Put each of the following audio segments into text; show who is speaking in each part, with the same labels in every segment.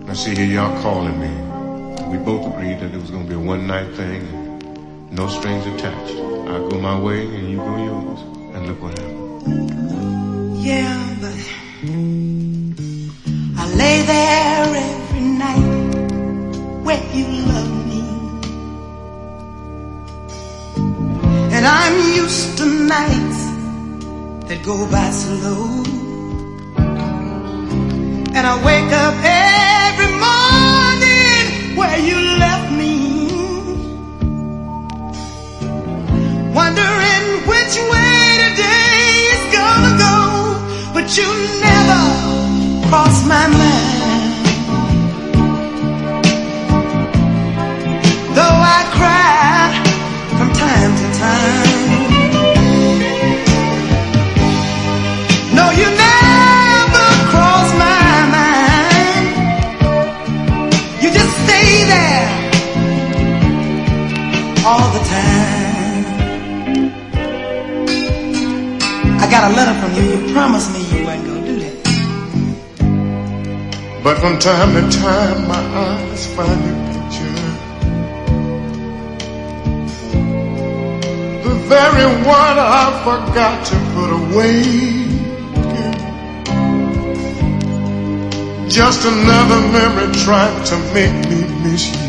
Speaker 1: Now see here, y'all calling me. We both agreed that it was gonna be a one-night thing, no strings attached. I go my way and you go yours, and look what happened.
Speaker 2: Yeah, but I lay there every night where you love me, and I'm used to nights that go by slow, and I wake up every morning where you left me, wondering which way today is gonna go, but you never cross my mind. Though I cry from time to time, no, you never cross my mind. You just stay there all the time. I got a letter from you. You promised me you weren't gonna do that.
Speaker 1: But from time to time my eyes find your picture, the very one I forgot to put away. Just another memory trying to make me miss you.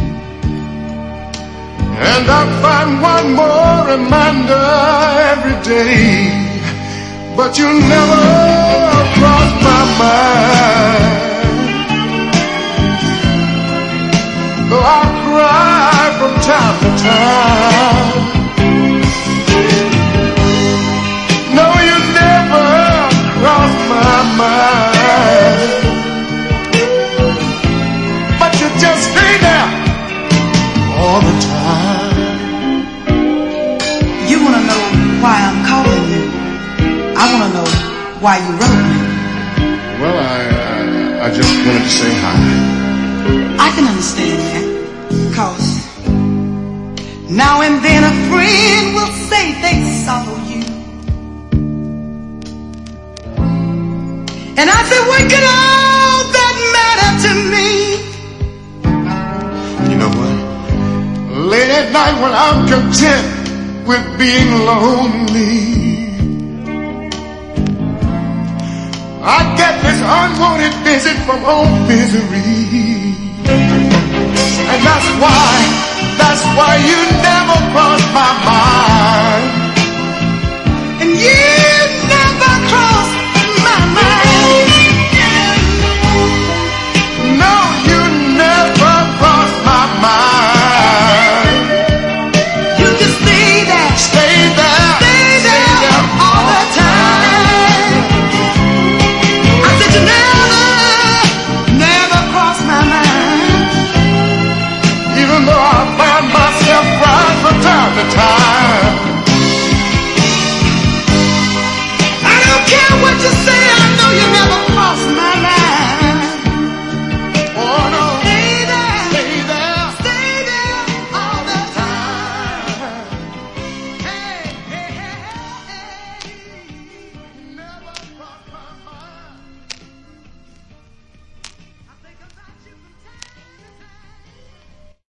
Speaker 1: And I find one more reminder every day, but you never cross my mind. Though I cry from time to time, no, you never cross my mind. But you just stay there all the time.
Speaker 2: You wanna know why I'm calling you? I wanna know why you wrote me.
Speaker 1: Well, I just wanted to say hi.
Speaker 2: I can understand that, 'cause now and then a friend will say they saw you, and I say, what can all that matter to me?
Speaker 1: You know what? Late at night when I'm content with being lonely, I get this unwanted visit from old misery. And that's why you never cross my mind.
Speaker 2: And you